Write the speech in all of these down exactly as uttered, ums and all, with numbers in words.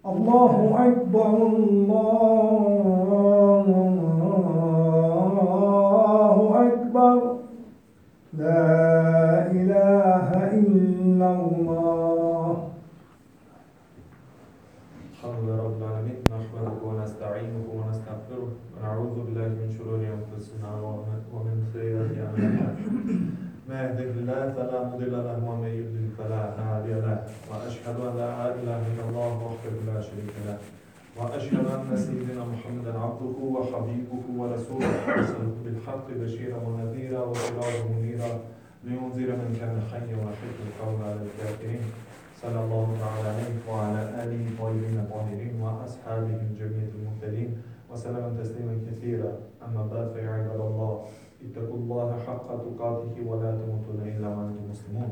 الله أكبر الله أكبر لا إله إلا الله. الحمد لله رب العالمين نحمده ونستعينه ونستغفره ونعوذ بالله من شرور أنفسنا ومن سيئات أعمالنا ما يهده الله فلا مضل له ومن يضلل فلا هادي له وأشهد أن لا إله إلا الله وحده لا شريك له وأشهد أن سيدنا محمدا عبده وحبيبه ورسوله أرسله بالحق بشيرا ونذيرا وسراجا منيرا لينذر من كان حيا ويحق القول على الكافرين صلى الله تعالى عليه وعلى آله الطيبين الطاهرين وأصحابه الجميع المهتدين وسلم تسليما كثيرا. أما بعد فيا عباد الله اتقوا الله حق تقاته ولا تموتن إلا وأنتم مسلمون.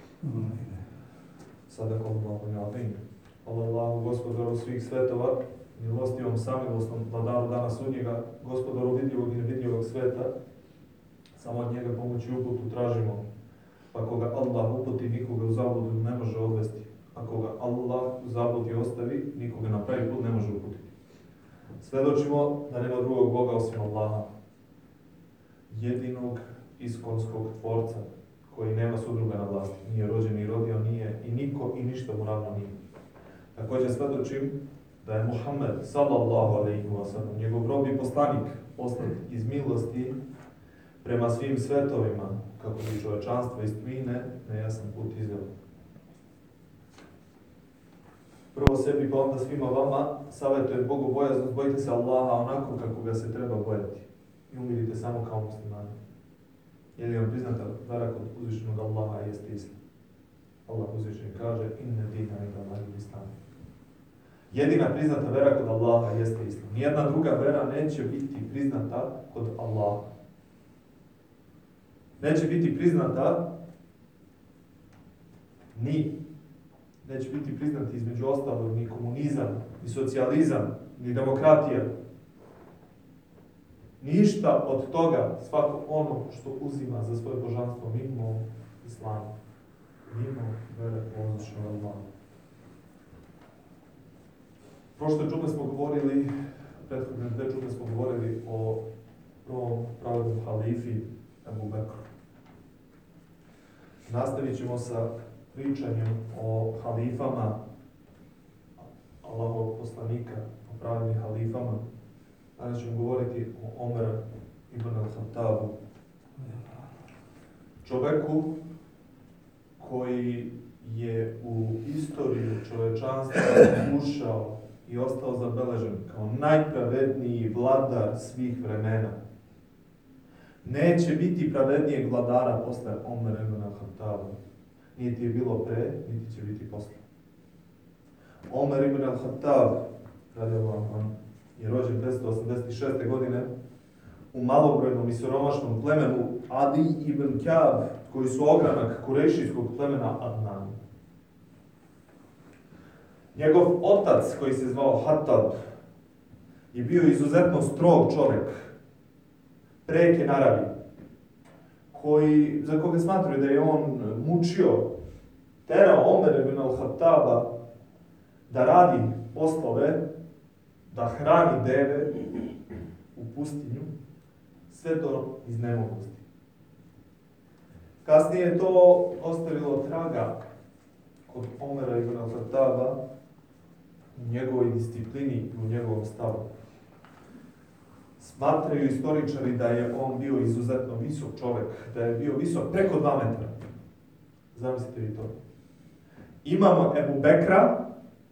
صدق الله العظيم. Hvala Allahu, gospodaru svih svetova, milostivom, samilosnom, vladaru dana sudnjega, gospodaru vidljivog i nevidljivog sveta. Samo od njega pomoć i uputu tražimo. Pa koga Allah uputi, nikoga u zabludu ne može odvesti. A koga Allah u zabludi ostavi, nikoga na pravi put ne može uputiti. Svjedočimo da nema drugog Boga osim Allaha, jedinog iskonskog tvorca, koji nema sudruga na vlasti. Nije rođen i rodio, nije i niko i ništa mu ravno nije. Također svjedočim da je Muhammed sallallahu alejhi ve sellem, njegov rob i poslanik, poslat iz milosti prema svim svetovima, kako bi čovječanstvo iz tmine na jasan put izveo. Prvo sebi pa onda svima vama savjetujem Bogu bojaznost, bojite se Allaha onako kako ga se treba bojati i umirite samo kao muslimani. Jer je vam priznata vera kod uzvišenog Allaha jeste Islam. Allah uzvišeni kaže inne dina inda Allahi Islam. Jedina priznata vera kod Allaha jeste Islam. Nijedna druga vera neće biti priznata kod Allaha. Neće biti priznata ni, neće biti priznati između ostalog ni komunizam, ni socijalizam, ni demokratija. Ništa od toga, svako ono što uzima za svoje božanstvo mimo islama, mimo vere u uzvišenog Allaha. Prošle džume smo govorili, prethodne dve džume smo govorili o prvom pravednom halifi Ebu Bekru. Nastavit ćemo sa pričanjem o halifama Allahovog poslanika, o pravednim halifama. Danas ćemo govoriti o Omer ibn al-Khattabu. Čovjeku koji je u istoriju čovječanstva ušao i ostao zabeležen kao najpravedniji vladar svih vremena. Neće biti pravednijeg vladara posle Omer ibn al-Khattaba. Niti je bilo pre, niti će biti posle. Omer ibn al-Khattab, radijallahu anhu, je rođen petsto osamdeset šeste. godine u malobrojnom i siromašnom plemenu Adi ibn Ka'b, koji su ogranak kurejšijskog plemena Adnan. Njegov otac, koji se zvao Hattab, je bio izuzetno strog čovjek, preke naravi, koji, za koga smatraju da je on mučio, terao Omer ibn al-Khattaba da radi poslove, da hrani deve u pustinju, sve do iznemoglosti. Kasnije je to ostavilo traga kod Omera ibn al-Khattaba u njegovoj disciplini i u njegovom stavu. Smatraju istoričari da je on bio izuzetno visok čovjek, da je bio visok preko dva metra. Zamislite vi to. Imamo Ebu Bekra,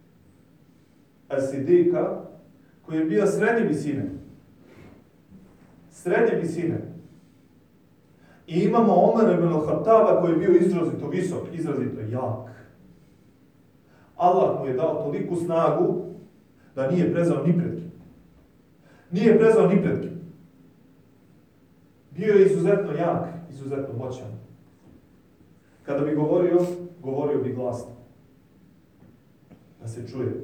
As-Sidika, koji je bio srednje visine. Srednje visine. I imamo Omer ibn al-Khattaba koji je bio izrazito visok, izrazito jak. Allah mu je dao toliku snagu da nije prezao ni pred kim. Nije prezao ni pred kim. Bio je izuzetno jak, izuzetno moćan. Kada bi govorio, govorio bi glasno. Da se čuje.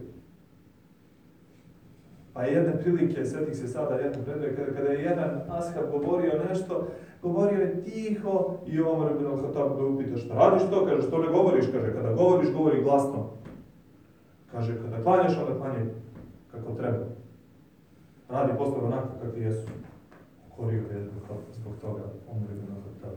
Pa jedne prilike, sjetih se sada jednu predaju, kada, kada je jedan ashab govorio nešto, govorio je tiho i Omer ibn al-Khattab ga upita šta radiš to? Kaže, što ne govoriš? Kaže, kada govoriš, govori glasno. Kaže, kada klanjaš, onda klanjaj kako treba. Radi poslove onako kakvi jesu. Korio je zbog toga Omer ibn al-Khattab.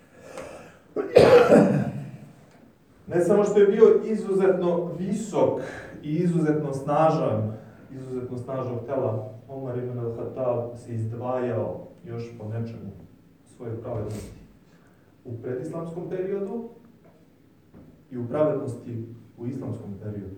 Ne samo što je bio izuzetno visok i izuzetno snažan, izuzetno snažnog tela, Omer ibn al-Khattab se izdvajao još po nečemu svoje pravednosti. U predislamskom periodu i u pravednosti u islamskom periodu.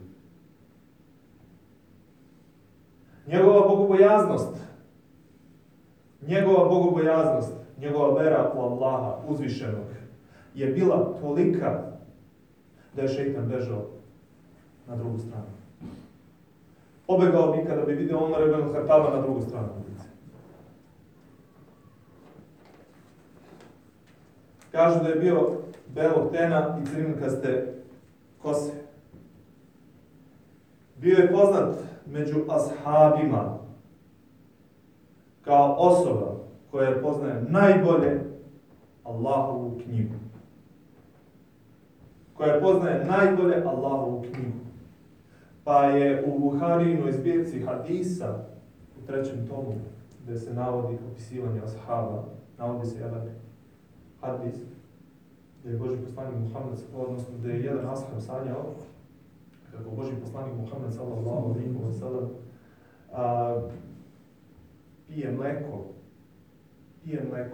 Njegova bogobojaznost, njegova bogobojaznost, njegova vera u Allaha uzvišenog je bila tolika da je šejtan bežao na drugu stranu. Pobegao bi kada bi vidio Omer ibn al-Khattaba na drugu stranu ulice. Kažu da je bio belog tena i crvenkaste kose. Bio je poznat među ashabima kao osoba koja poznaje najbolje Allahovu knjigu. Koja poznaje najbolje Allahovu knjigu. Pa je u Buharinoj zbirci hadisa, u trećem tomu, gdje se navodi opisivanje ashaba, navodi se jedan hadis, gdje je Božji poslanik Muhammed, odnosno gdje je jedan ashab sanjao, kako Božji poslanik Muhammed sallallahu alejhi ve sellem pije mleko, pije mleko.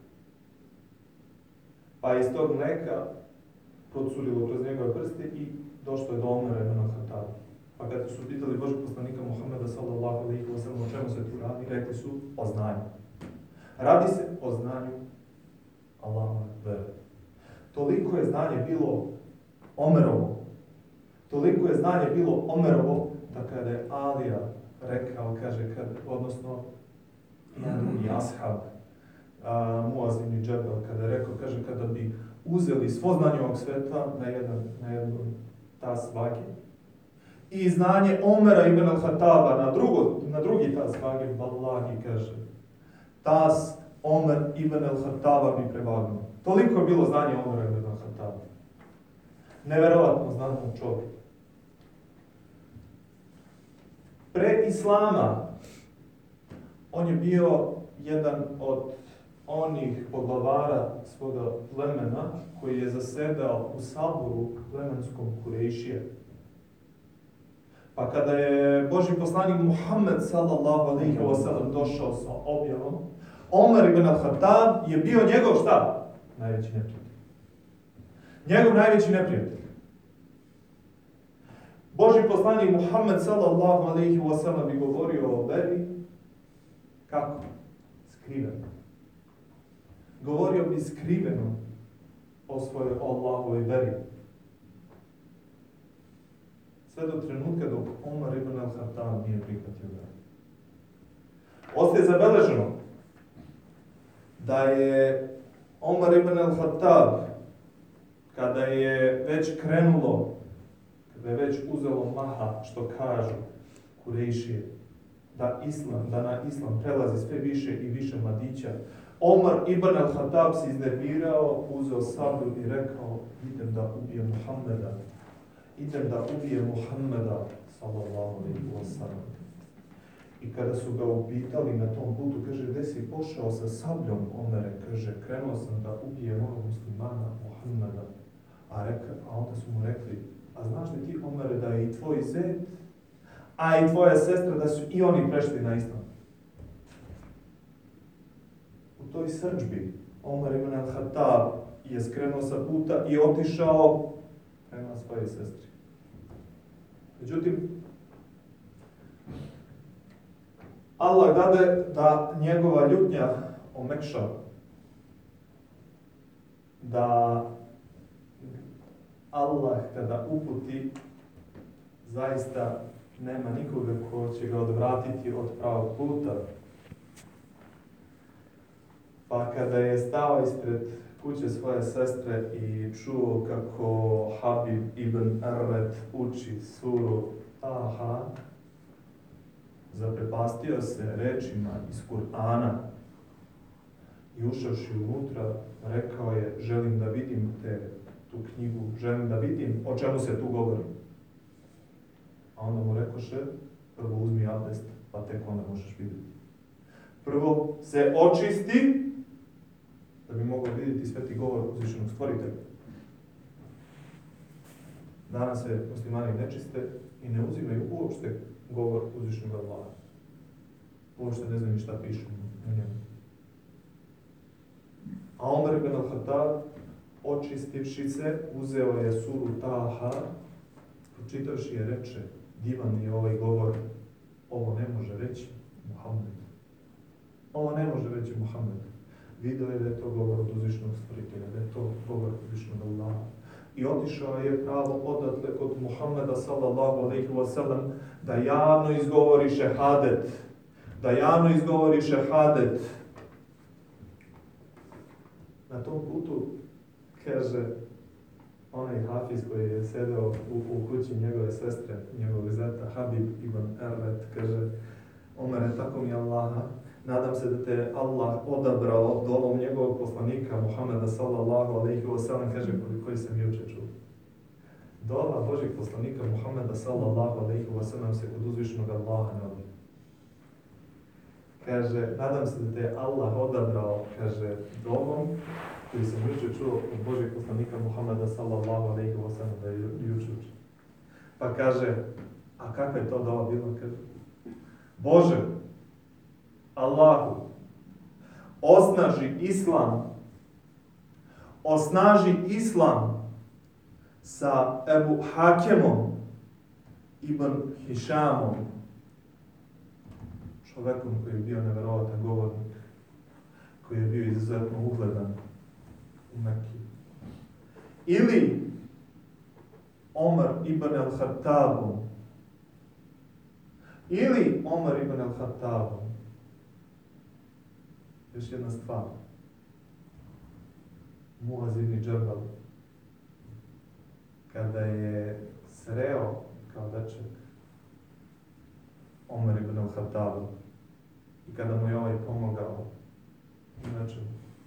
Pa je iz tog mleka procurilo kroz njegove prste i došlo je do Omera ibn al-Khattaba. Pa kada su pitali Božjeg poslanika Muhammeda sallallahu alejhi ve sellem o čemu se tu radi, rekli su o znanju. Radi se o znanju Allahove vere. Toliko je znanje bilo Omerovo, toliko je znanje bilo Omerovo, da kada je Alija rekao, kaže, kad, odnosno jedan drugi ashab, Muaz ibn Džebel, kada je rekao, kaže, kada bi uzeli svo znanje ovog sveta na jedan, na jedan tas vage i znanje Omera ibn al-Khattaba na, drugo, na drugi tas vage, vallahi, kaže, tas Omer ibn al-Khattaba bi prevagnuo. Toliko je bilo znanje Omera ibn al-Khattaba. Neverovatno znanje čovjek. Pre Islama on je bio jedan od onih poglavara svoga plemena koji je zasedao u saboru plemenskom Kurejšija. Pa kada je Božji poslanik Muhammed sallallahu alejhi ve sellem došao sa objavom, Omer ibn al-Khattab je bio njegov šta? Najveći neprijatelj. Njegov najveći neprijatelj. Božji poslanik Muhammed sallallahu alejhi ve sellem bi govorio o veri kako? Skriveno. Govorio bi skriveno o svojoj Allahovoj veri. Sve do trenutka dok Omer ibn al-Khattab nije prihvatio veru. Ostaje zabeleženo da je Omer ibn al-Khattab, kada je već krenulo, kada je već uzelo maha, što kažu Kurejšije, da islam, da na islam prelazi sve više i više mladića, Omer ibn al-Khattab se iznervirao, uzeo sablju i rekao, idem da ubijem Muhammeda. Idem da ubijem Muhammeda, sallallahu alejhi ve sellem. I kada su ga upitali na tom putu, kaže, gdje si pošao sa sabljom, Omere, kaže, krenuo sam da ubijem onog muslimana, Muhammeda. A, reka, a onda su mu rekli, a znaš li ti, Omere, da je i tvoj zet, a i tvoja sestra, da su i oni prešli na islam. U toj srdžbi Omer ibn al-Khattab je skrenuo sa puta i otišao prema svojoj sestri. Međutim, Allah dade da njegova ljutnja omekša, da Allah kada uputi, zaista nema nikoga ko će ga odvratiti od pravog puta. Pa kada je stao ispred kuće svoje sestre i čuo kako Habib ibn Arret uči suru Taha, zaprepastio se rečima iz Kur'ana i ušavši unutra, rekao je, želim da vidim te, tu knjigu, želim da vidim o čemu se tu govori. A onda mu rekoše, prvo uzmi abdest, pa tek onda možeš vidjeti. Prvo se očisti, da bi mogao vidjeti sveti govor uzvišenog stvoritelja. Danas se muslimani nečiste i ne uzimaju uopšte govor uzvišenog Allaha. Uopšte ne znaju šta pišu u njemu. A Omer ibn al-Khattab, očistivši se, uzeo je suru Taha, pročitavši je reče, divan je ovaj govor, ovo ne može reći Muhammed. Ovo ne može reći Muhammed. Video je da je to govor od uzvišenog stvoritelja, da je to govor od uzvišenog Allaha. I otišao je pravo odatle kod Muhammeda sallallahu alejhi ve sellem da javno izgovori šehadet. Da javno izgovori šehadet. Na tom putu, kaže onaj hafiz koji je sedeo u, u kući njegove sestre, njegovog zeta, Habib ibn Erret, kaže, Omere, tako mi Allaha, nadam se da te Allah odabrao dovom njegovog poslanika, Muhammeda sallallahu alejhi ve sellem, kaže, koji sam juče čuo. Dova Božeg poslanika, Muhammeda sallallahu alejhi ve sellem, se kod uzvišenog Allaha ne odbija. Kaže, nadam se da te Allah odabrao, kaže, dovom, koji sam juče čuo od Božeg poslanika, Muhammeda sallallahu alejhi ve sellem, da je juče učio. Pa kaže, a kakva je to dova bila? Kaže, Bože, Allahu, osnaži Islam, osnaži Islam sa Ebu Hakemom ibn Hišamom, čovjekom koji je bio nevjerovatan govornik, koji je bio izuzetno ugledan u Mekki. Ili Omer ibn al-Khattabom, ili Omer ibn al-Khattabom. Još jedna stvar. Muaz ibn Džabal, kada je sreo kao dečak Omer ibn al-Khattabom i kada mu je ovaj pomogao, znači,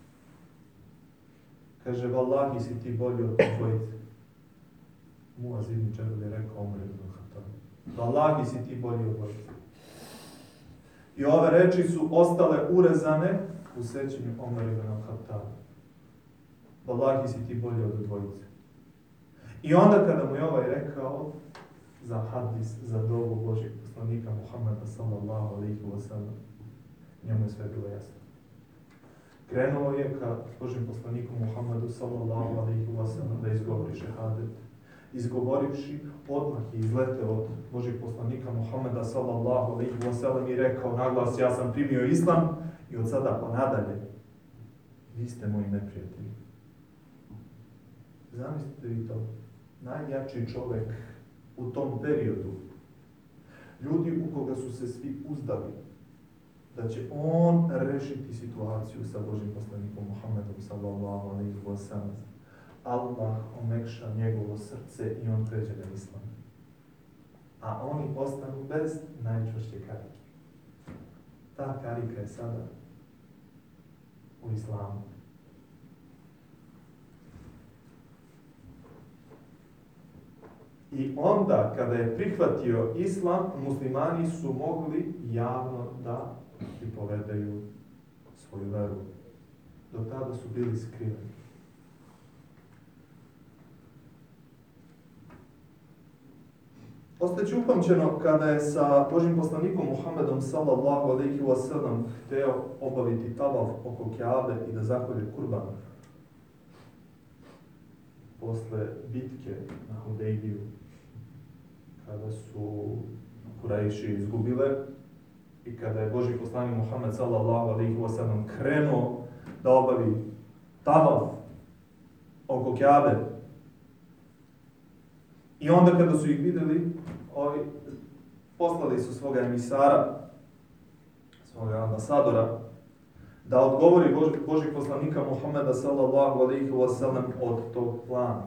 kaže, vallahi si ti bolji od dvojice. Muaz ibn Džabal je rekao Omer ibn al-Khattabom, vallahi si ti bolji od dvojice. I ove reči su ostale urezane u sećanju Omer ibn al-Khattab. Wallahi si ti bolji od dvojice. I onda kada mu je ovaj rekao za hadis, za dobu Božeg poslanika Muhammeda sallallahu alejhi ve sellem, njemu je sve bilo jasno. Krenuo je ka Božem poslaniku Muhammedu sallallahu alejhi ve sellem da izgovori šehadet. Izgovorivši, odmah je izleteo od Božeg poslanika Muhammeda sallallahu alejhi ve sellem i rekao naglas, ja sam primio islam i od sada pa nadalje vi ste moji neprijatelji. Zamislite vi to, najjači čovjek u tom periodu, ljudi u koga su se svi uzdali, da će on rešiti situaciju sa Božim poslanikom Muhammedom sallallahu alejhi ve sellem. Allah omekša njegovo srce i on pređe na islam. A oni ostanu bez najčvršće karike. Ta karika je sada u islamu. I onda, kada je prihvatio islam, muslimani su mogli javno da pripovedaju svoju veru. Do tada su bili skriveni. Ostaće upamćeno kada je sa Božim poslanikom Muhammedom sallallahu alejhi ve sellem hteo obaviti tavaf oko Kjabe i da zakolje kurban. Posle bitke na Hudejbiju, kada su Kurejši izgubile i kada je Božji poslanik Muhammed sallallahu alejhi ve sellem krenuo da obavi tavaf oko Kjabe. I onda kada su ih vidjeli, ovi poslali su svoga emisara, svoga ambasadora, da odgovori Bož, Božih poslanika Muhammeda sallallahu alejhi ve sellem od tog plana.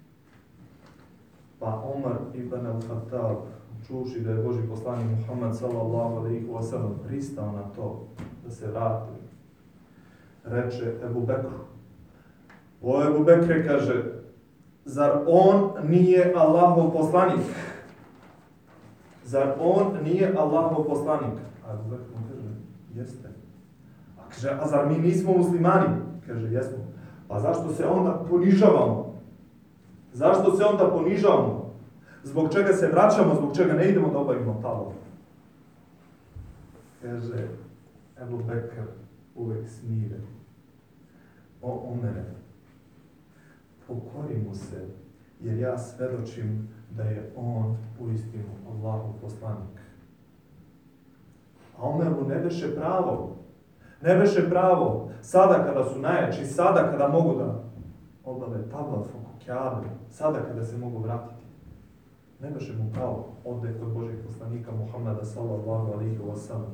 Pa Omer ibn al-Khattab, čuši da je Božji poslanik Muhammed sallallahu alejhi ve sellem pristao na to da se vrati, reče Ebu Bekru, o Ebu Bekre, kaže, zar on nije Allahov poslanik? Zar on nije Allahov poslanik? A Abu Bekr mu kaže, jeste. A kaže, a zar mi nismo muslimani? Kaže, jesmo. Pa zašto se onda ponižavamo? Zašto se onda ponižavamo? Zbog čega se vraćamo, zbog čega ne idemo da obavimo tavaf? Kaže, Abu Bekr uvek smiren. O Omere, pokori mu se, jer ja svedočim da je on uistinu Allahov poslanik. A Omeru ne beše pravo. Ne beše pravo. Sada kada su najjači, sada kada mogu da obave tavaf oko Kjabe, sada kada se mogu vratiti. Ne beše mu pravo. Ode kod Božih poslanika Muhammeda sallallahu alejhi ve sellem.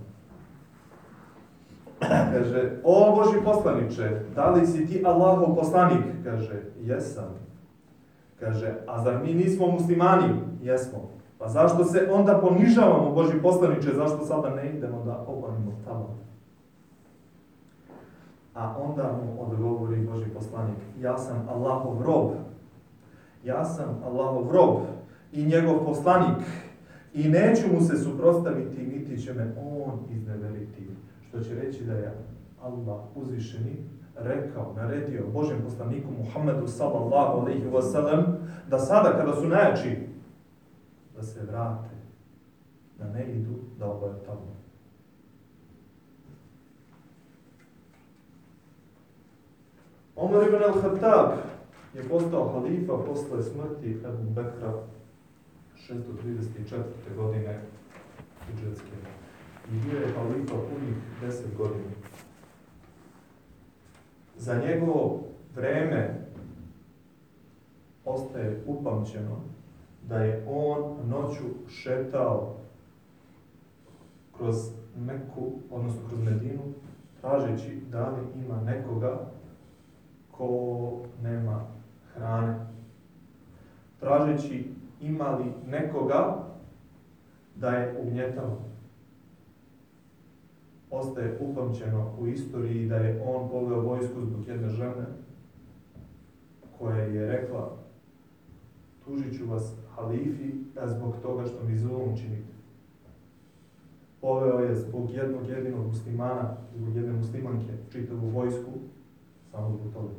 Kaže, o Boži poslaniče, da li si ti Allahov poslanik? Kaže, jesam. Kaže, a zar mi nismo muslimani? Jesmo. Pa zašto se onda ponižavamo, Boži poslaniče, zašto sada ne idemo da obavimo tavaf? A onda mu odgovori Boži poslanik, ja sam Allahov rob. Ja sam Allahov rob i njegov poslanik i neću mu se suprotstaviti, niti će me on izneveriti. Što će reći da je Allah uzvišeni rekao, naredio Božjem poslaniku Muhammedu sallallahu alejhi ve sellem da sada kada su najjači da se vrate, da ne idu da obave tavaf. Omer ibn al-Khattab je postao halifa posle smrti Ebu Bekra šesto trideset četvrte godine hidžretske. I bio je halifa punih deset godina. Za njegovo vreme ostaje upamćeno da je on noću šetao kroz Meku, odnosno kroz Medinu, tražeći da li ima nekoga ko nema hrane. Tražeći ima li nekoga da je ugnjetao. Ostaje upamćeno u istoriji da je on poveo vojsku zbog jedne žene koja je rekla, tužit ću vas halifi zbog toga što mi zulum činite. Poveo je zbog jednog jedinog muslimana, zbog jedne muslimanke, čitavu vojsku, samo zbog toga.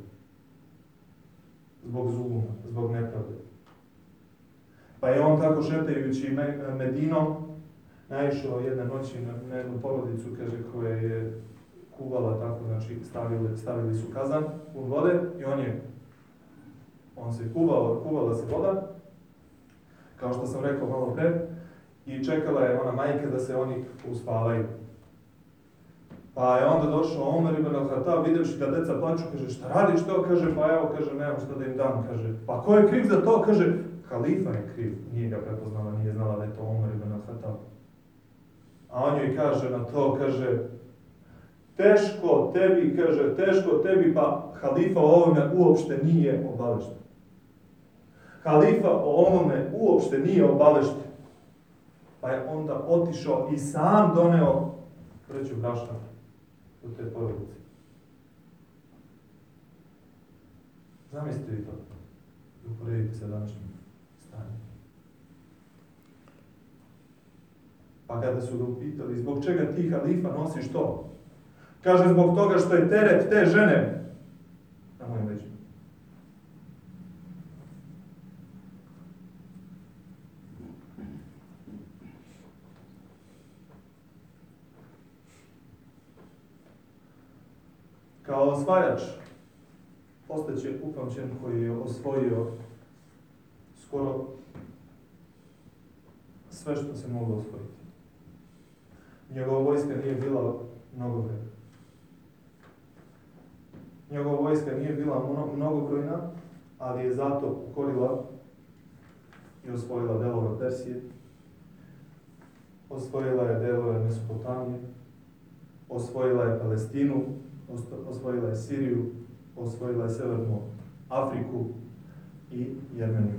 Zbog zuluma, zbog nepravde. Pa je on tako šetajući Medinom, naišao jedne noći na jednu porodicu, kaže, koja je kuvala tako, znači stavili, stavili su kazan pun vode i on je, on se kuvao, kuvala se voda, kao što sam rekao malo pre, i čekala je ona majka da se oni uspavaju. Pa je onda došao Omer ibn al-Khattab, vidjevši da deca plaču, kaže, šta radiš to? Kaže, pa evo, kaže, nemam šta da im dam, kaže, pa ko je kriv za to? Kaže, halifa je kriv, nije ga prepoznala, nije znala da je to Omer ibn al-Khattab. A on joj kaže na to, kaže, teško tebi, kaže, teško tebi, pa halifa o ovome uopšte nije obavešten. Halifa o ovome uopšte nije obavešten. Pa je onda otišao i sam doneo treću brašna u te porodice. Zamislite vi to. Uporedite se današnjim stanjem. Pa kada su ga upitali, zbog čega ti halifa nosiš to? Kaže, zbog toga što je teret te žene na mojim leđima. Kao osvajač postaće upamćen koji je osvojio skoro sve što se moglo osvojiti. Njegova vojska nije bila mnogobrojna. Njegova vojska nije bila mnogobrojna, ali je zato ukorila i osvojila delove Persije, osvojila je delove Mesopotamije, osvojila je Palestinu, osvojila je Siriju, osvojila je Severnu Afriku i Jermeniju.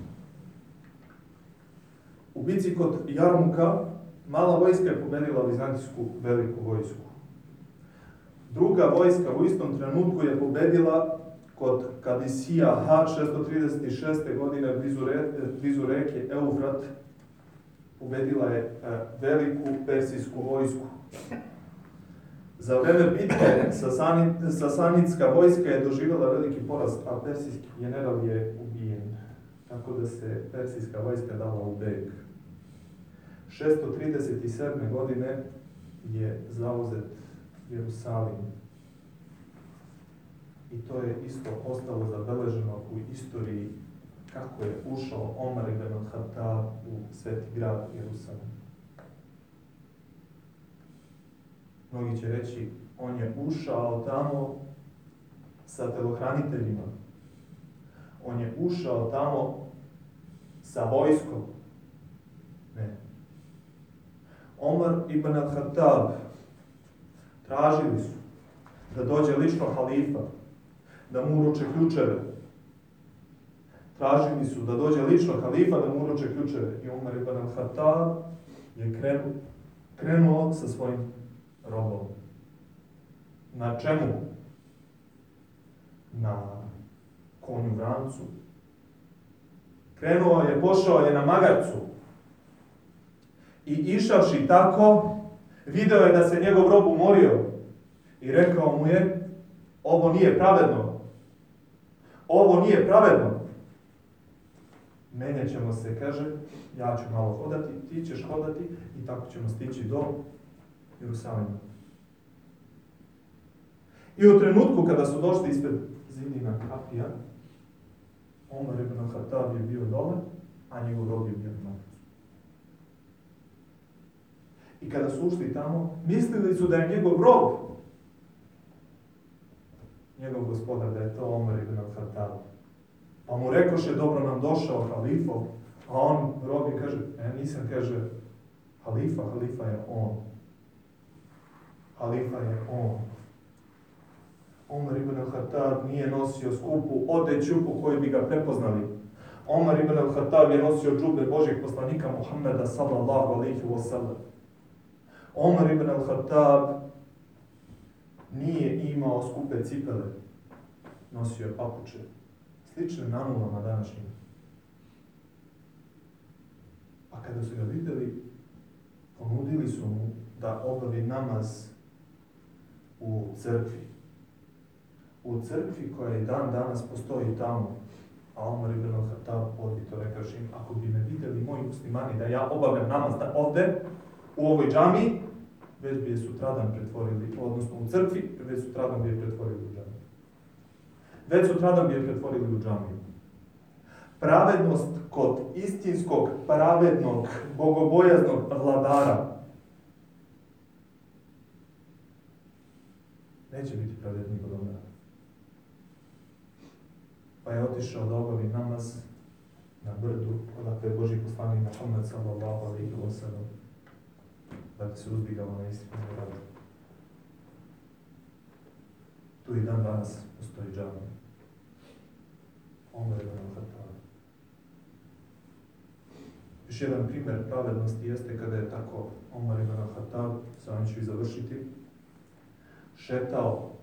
U bici kod Jarmuka mala vojska je pobedila vizantijsku veliku vojsku. Druga vojska u istom trenutku je pobedila kod Kadisija šesto trideset šeste godine blizu, re, blizu reke Eufrat pobedila je veliku persijsku vojsku. Za vreme bitke sasanidska vojska je doživjela veliki poraz, a persijski general je ubijen. Tako da se persijska vojska dala u beg. šesto trideset sedme. godine je zauzet Jerusalim. I to je isto ostalo zabeleženo u istoriji kako je ušao Omar ibn al-Khattab u sveti grad Jerusalim. Mnogi će reći, on je ušao tamo sa telohraniteljima. On je ušao tamo sa vojskom. Ne. Omar ibn al-Khattab tražili su da dođe lično halifa, da mu uruče ključeve. Tražili su da dođe lično halifa, da mu uruče ključeve. I Omar ibn al-Khattab je krenuo, krenuo sa svojim robom. Na čemu? Na konju vrancu. Krenuo je, pošao je na magarcu. I išavši tako, video je da se njegov rob umorio. I rekao mu je, ovo nije pravedno. Ovo nije pravedno. Menjat ćemo se, kaže, ja ću malo hodati, ti ćeš hodati i tako ćemo stići do Jerusalima. I u trenutku kada su došli ispred zidina kapija, Omar ibn al-Khattab je bio dole, a njegov rob je bio na magarcu. I kada su ušli tamo, mislili su da je njegov rob, njegov gospodar, da je to Omar ibn al-Khattab. Pa mu rekoše, dobro nam došao halifo, a on, rob im kaže, ja nisam, kaže, halifa, halifa je on. Halifa je on. Omar ibn al-Khattab nije nosio skupu odeću po kojoj bi ga prepoznali. Omar ibn al-Khattab je nosio džube Božjeg poslanika Muhammeda sallallahu alaihi wa sallam. Omar ibn al-Khattab nije imao skupe cipele, nosio je papuče, slične nanulama današnjim. A kada su ga vidjeli, ponudili su mu da obavi namaz u crkvi. U crkvi koja i dan danas postoji tamo. A Omar ibn al-Khattab odbito rekaš im, ako bi me vidjeli moji muslimani da ja obavljam namaz ovdje, u ovoj džamiji, već bi je sutradan pretvorili, odnosno u crkvi, već sutradan bi je pretvorili u džamiju. Već sutradan bi je pretvorili u džamiju. Pravednost kod istinskog, pravednog, bogobojaznog vladara neće biti pravedniji kod Omara. Pa je otišao da obavi namaz na brdu, odakle je Božji poslanik Muhammed sallallahu alaihi wa sallam, da bi se uzdigao na istinu radu. Tu i dan danas postoji džamija. Omar ibn al-Khattab. Još jedan primjer pravednosti jeste kada je tako Omar ibn al-Khattab, sa ovim ću i završiti, šetao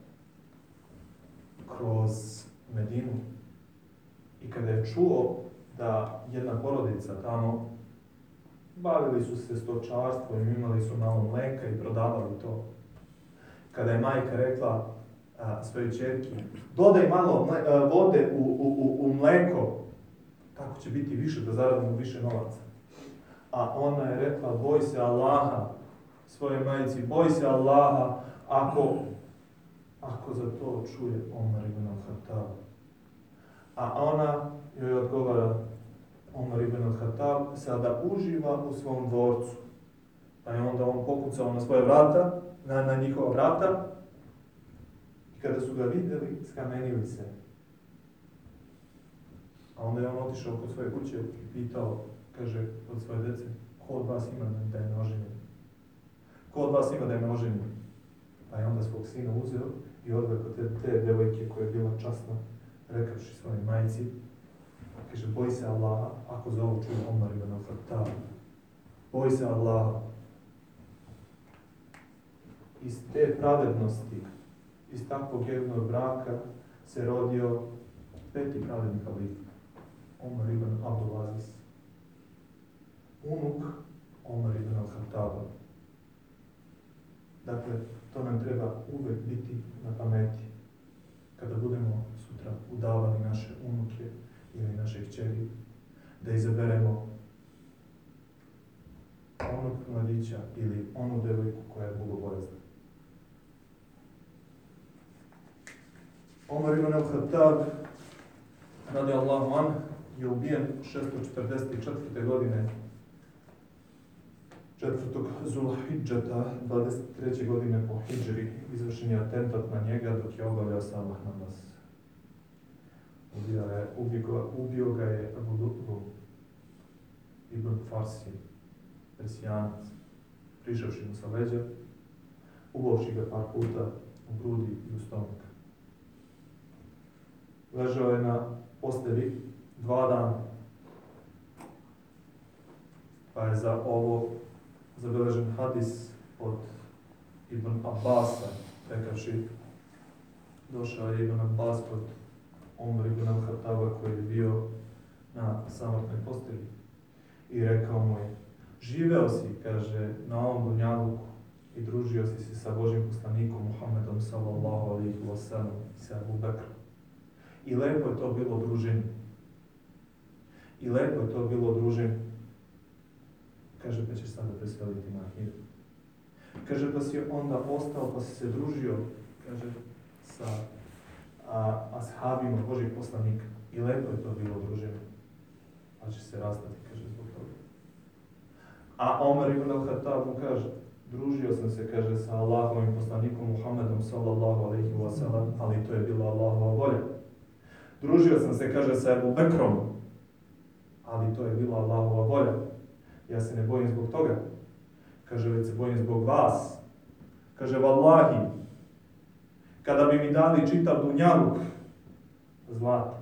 kroz Medinu i kada je čuo da jedna porodica tamo, bavili su se stočarstvom, imali su malo mleka i prodavali to. Kada je majka rekla a, svojoj ćerki, dodaj malo mle, a, vode u, u, u, u mleko, tako će biti više, da zaradimo više novaca. A ona je rekla, boj se Allaha, svojoj majici, boj se Allaha, ako, ako za to čuje Omar ibn al-Khattab. A ona joj odgovara, Omar ibn al-Khattab sada uživa u svom dvorcu. Pa je onda on pokucao na svoje vrata, na, na njihova vrata, i kada su ga vidjeli, skamenili se. A onda je on otišao kod svoje kuće i pitao, kaže od svoje djece, ko od vas ima da je me oženio? Ko od vas ima da je me oženio? Pa je onda svog sina uzeo i odveo kod te, te devojke koja je bila časna, rekavši svojoj majici, kaže, boj se Allaha, ako za ovo čuje Omar ibn al-Khattab. Boj se Allaha. Iz te pravednosti, iz takvog jednog braka se rodio peti pravedni halif, Omar ibn Abdul Aziz. Unuk Omer ibn al-Khattaba. Dakle, to nam treba uvek biti na pameti. Kada budemo sutra udavali naše unuke ili naše kćeri, da izaberemo onog mladića ili onu devojku koja je bogobojazna. Omer ibn al-Khattab, radi Allahu an, je ubijen šesto četrdeset četvrte. godine, četvrtog Zulhidžeta, dvadeset treće godine po Hidžri, izvršen je atentat na njega dok je obavljao sabah namaz. Ubio, je, ubio, ubio ga je Abu Lu'lu ibn Farsi, Persijanac, prišavši mu sa leđa, ubavši ga par puta u grudi i u stomak. Ležao je na postelji dva dana, pa je za ovo zabeležen hadis od Ibn Abbasa, rekavši, došao je Ibn Abbas kod Omer ibn al-Khattaba koji je bio na samrtnoj postelji i rekao mu je: živeo si, kaže, na ovom dunjaluku i družio si se sa Božim poslanikom Muhammedom sallallahu alaihi wa sallam i sa Abu Bekrom. I lepo je to bilo druženje. I lepo je to bilo druženje. Kaže, pa ćeš sada preseliti na Ahiret. Kaže, pa si onda ostao, pa si se družio, kaže, sa a, ashabima Božih poslanika. I lepo je to bilo druženje. Pa će se rastati, kaže, zbog toga. A Omer ibn al-Khattab mu kaže, družio sam se, kaže, sa Allahovim poslanikom Muhammedom sallallahu alaihi wa sallam, ali to je bila Allahova volja. Družio sam se, kaže, sa Ebu Bekrom, ali to je bila Allahova volja. Ja se ne bojim zbog toga. Kaže, već se bojim zbog vas. Kaže, vallahi, kada bi mi dali čitav dunjaluk zlata,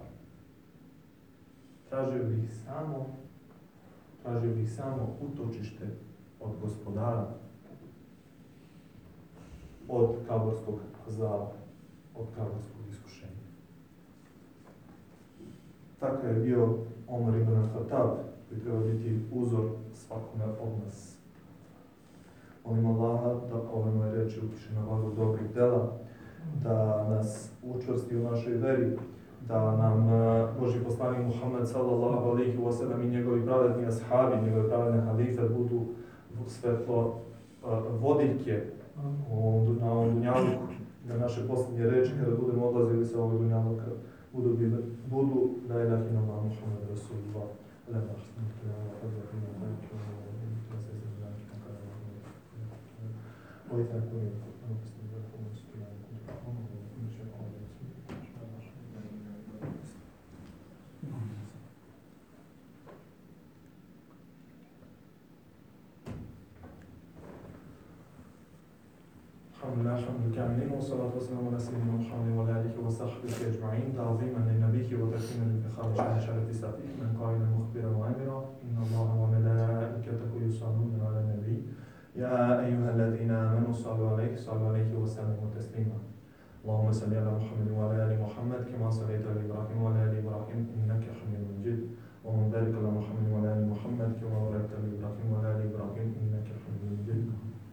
tražio bih samo, tražio bih samo utočište od gospodara, od kaborskog azaba, od kaborskog iskušenja. Takav je bio Omer ibn al-Khattab, koji treba biti uzor svakome od nas. Molim Allaha da ove moje reči upiše na vagu dobrih dela, da nas učvrsti u našoj veri, da nam Božji poslanik Muhammed sallallahu alaihi wa sallam i njegovi pravedni ashabi, njegove pravedne halife budu svetlo vodiljke na ovom dunjaluku, da naše posljednje reči kada budemo odlazili sa ovog dunjaluka budu, budu la ilaha illallah Muhammed Rasulullah. لا تحسن وإذا كنت الحمد لله الحمد الكاملين والصلاة والسلام على سيدنا محمد وعلى آله وصحبه أجمعين تعظيما للنبي وتكريما للفخار شهر شرف سفيه من قائلا مخبرا وامرا إن الله وملائكته يصلون على النبي يا أيها الذين آمنوا صلوا عليه صلوا عليه وسلموا تسليما اللهم صل على محمد وعلى آل محمد كما صليت على إبراهيم وعلى آل إبراهيم إنك حميد مجيد اللهم بارك على محمد وعلى آل محمد كما باركت على إبراهيم وعلى آل إبراهيم إنك حميد مجيد.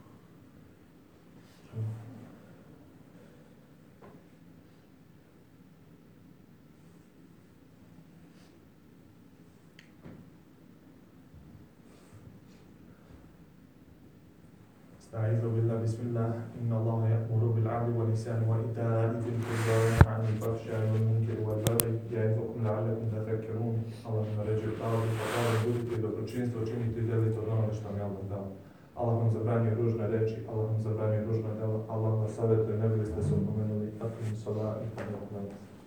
أعوذ بالله بسم الله إن الله يأمر بالعدل والإحسان وإيتاء ذي القربى وينهى عن الفحشاء والمنكر والبغي يعظكم لعلكم تذكرون. Allah nam naređuje pravdu, pravdu budite i dobročinstvo činite i delite od onoga što vam je Allah dao. Allah vam zabranjuje ružne reči, Allah vam zabranjuje ružna dela, Allah vam savjetuje, ne bili ste se opomenuli, akim sola i kada